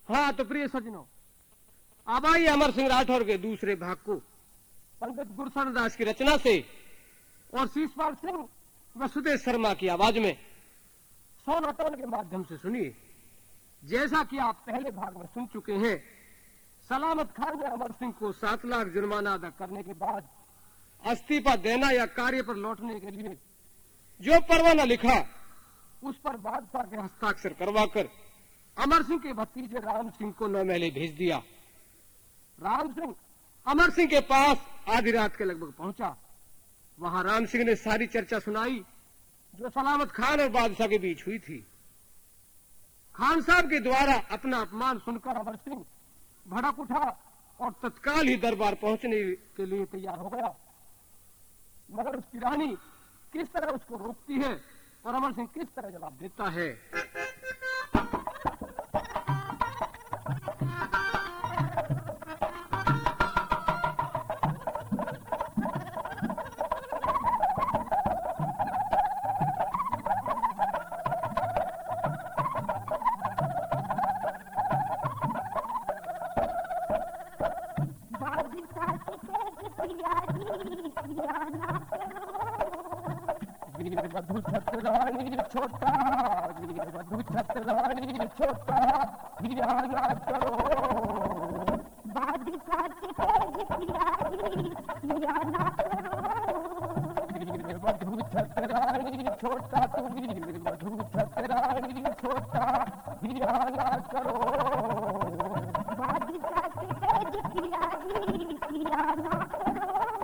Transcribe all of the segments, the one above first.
हाँ तो प्रिय सज्जनों, अब आइए अमर सिंह राठौर के दूसरे भाग को पंडित गुरशरण दास की रचना से और शीशपाल सिंह व सुदेश शर्मा की आवाज में सोनाटोन के माध्यम से सुनिए। जैसा कि आप पहले भाग में सुन चुके हैं, सलामत खान ने अमर सिंह को 7 लाख जुर्माना अदा करने के बाद इस्तीफा देना या कार्य पर लौटने के लिए जो परवाना लिखा, उस पर बादशाह के हस्ताक्षर करवाकर अमर सिंह के भतीजे राम सिंह को नौमहले भेज दिया। राम सिंह अमर सिंह के पास आधी रात के लगभग पहुंचा। वहां राम सिंह ने सारी चर्चा सुनाई जो सलामत खान और बादशाह के बीच हुई थी। खान साहब के द्वारा अपना अपमान सुनकर अमर सिंह भड़क उठा और तत्काल ही दरबार पहुंचने के लिए तैयार हो गया, मगर उसकी रानी किस तरह उसको रोकती है और अमर सिंह किस तरह जवाब देता है। वीरवधू छतरानी छोटा, वीरवधू छतरानी छोटा, हिराना करो। बादशाह के तेज प्यारी, हिराना करो। वीरवधू छतरानी छोटा, तू वीरवधू छतरानी छोटा, हिराना करो। बादशाह के तेज प्यारी, हिराना करो।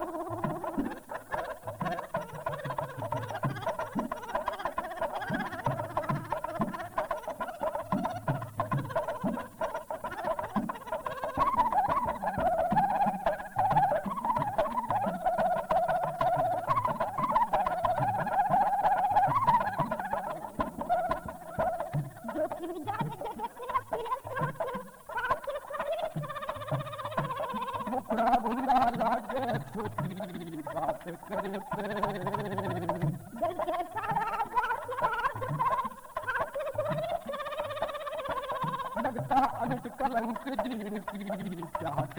लगता अनंत कलंक चाहत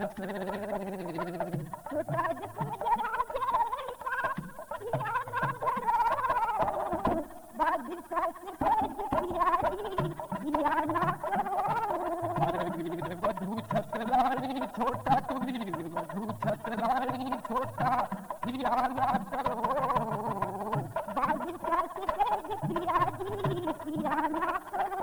वीरवधू छतरानी छोटा, तू वीरवधू छतरानी छोटा, हिराना करो। बादशाह के तेज प्यारी, हिराना करो।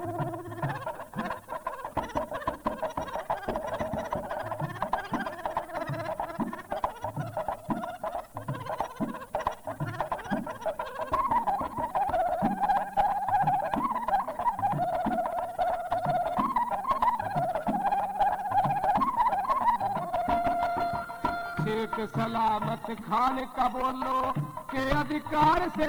शेख सलामत खान का बोलो के अधिकार से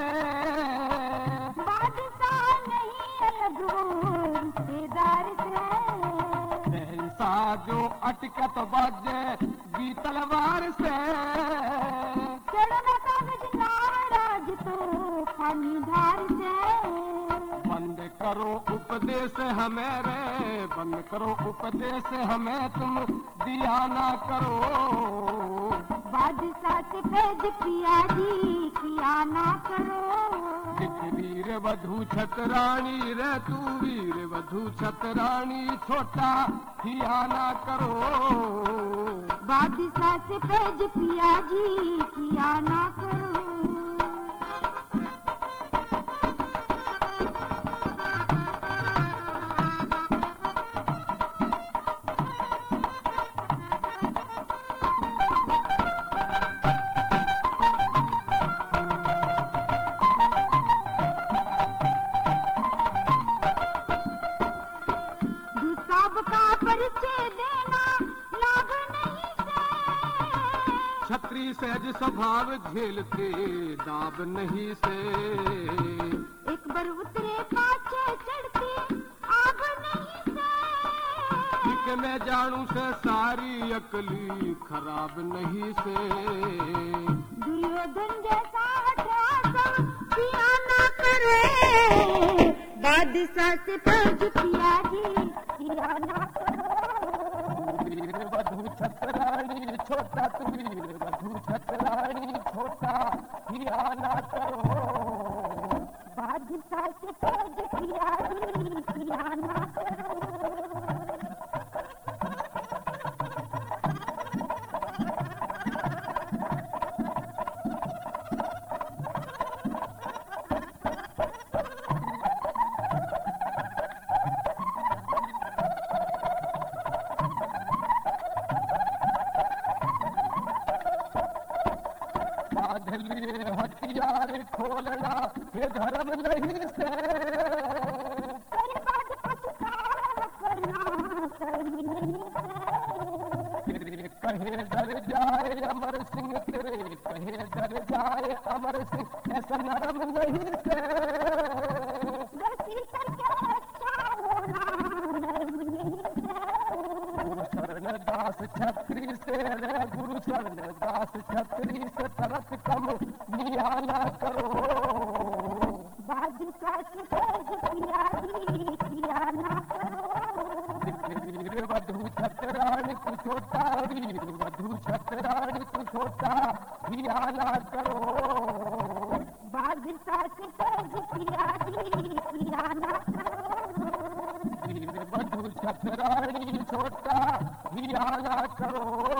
बादशाह नहीं अलग रिश्तेदार से। ऐसा जो अटकत बजे गी तलवार से, चढ़ना कागज नाराज तो खानी धार से। बंद करो उपदेश हमें रे, बंद करो उपदेश हमें, तुम दिया ना करो। बादशाह से फैज किया जी, किया ना करो। वीरवधू छतरानी रे, तू वीरवधू छतरानी छोटा, किया ना करो। बादशाह से फैज किया जी, किया ना करो। छत्री सहज स्वभाव झेलते दाब नहीं से, एक बार उतरे पाछे चढ़ते आग नहीं से। ठीक मैं जानू से सारी अकली खराब नहीं से। दुर्योधन जैसा हठासा किया ना करे, बादशाह से फर्ज किया जी, छतरानी छोटा वीर वधू छतरानी छोटा हिया ना करो बादशाह के तेज हिया ना करो हथियार खोलना ये धर्म नहीं से कहे डर जाए अमर सिंह तेरे कहे डर जाए अमर सिंह ऐसा नरम नहीं से दास छत्री से रे गुरु शरण दास छत्री से तरस कम लिया ना करो बादशाह के तेज हिया ना करो वीर वधू छतरानी तू छोटा वीर वधू छतरानी तू छोटा हिया ना करो बादशाह के तेज हिया ना करो वीर वधू छतरानी छोटा हिया ना करो